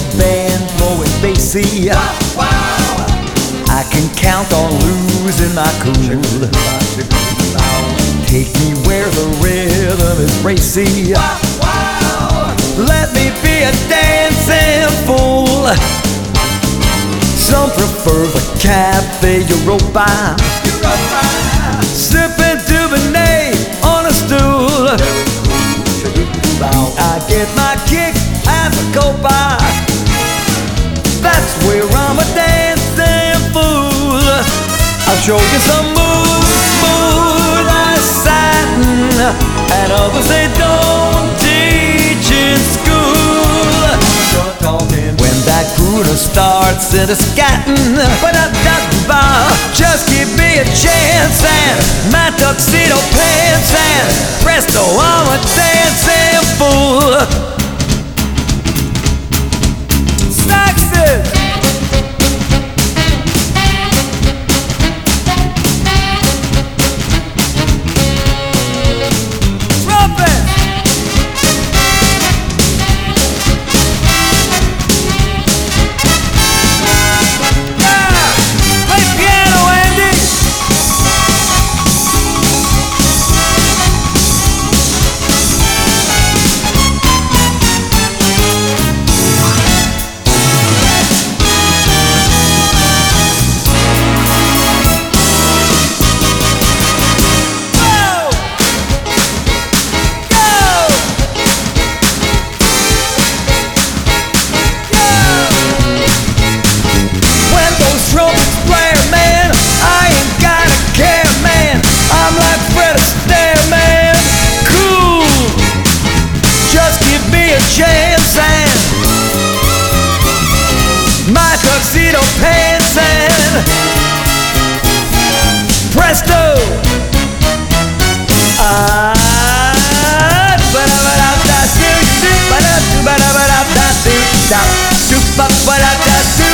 a band blowing bassy. I can count on losing my cool. Take me where the rhythm is racy. Let me be a dancing fool. Some prefer the Cafe Europa, sipping Dubonnet on a stool. I get my kick at the Copa. That's where I'm a dancing fool. I'll show you some moves, smooth as satin, and others they don't teach in school. When that crooner starts into scatting, just give me a chance and my tuxedo pants, and presto, I'm a dancing fool. Saxes! Chance and my tuxedo pants, and presto, ba-da-ba-da-da-do, ba-da-ba-da-da-do,